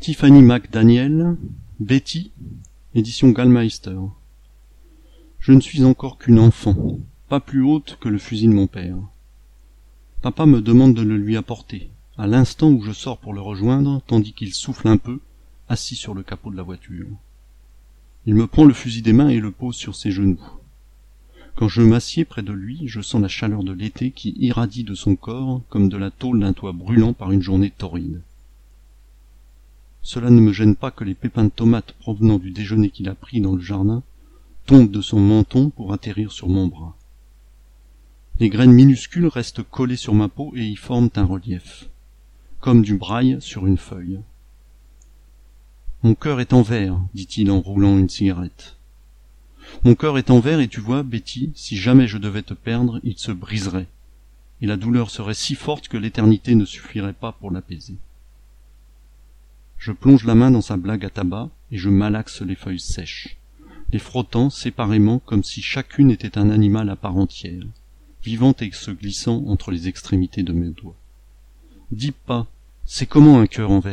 Tiffany McDaniel, Betty, édition Gallmeister. Je ne suis encore qu'une enfant, pas plus haute que le fusil de mon père. Papa me demande de le lui apporter, à l'instant où je sors pour le rejoindre, tandis qu'il souffle un peu, assis sur le capot de la voiture. Il me prend le fusil des mains et le pose sur ses genoux. Quand je m'assieds près de lui, je sens la chaleur de l'été qui irradie de son corps comme de la tôle d'un toit brûlant par une journée torride. Cela ne me gêne pas que les pépins de tomates provenant du déjeuner qu'il a pris dans le jardin tombent de son menton pour atterrir sur mon bras. Les graines minuscules restent collées sur ma peau et y forment un relief, comme du braille sur une feuille. « Mon cœur est en verre, dit-il en roulant une cigarette. Mon cœur est en verre et tu vois, Betty, si jamais je devais te perdre, il se briserait, et la douleur serait si forte que l'éternité ne suffirait pas pour l'apaiser. » Je plonge la main dans sa blague à tabac et je malaxe les feuilles sèches, les frottant séparément comme si chacune était un animal à part entière, vivant et se glissant entre les extrémités de mes doigts. « Dis pas, c'est comment un cœur en verre ?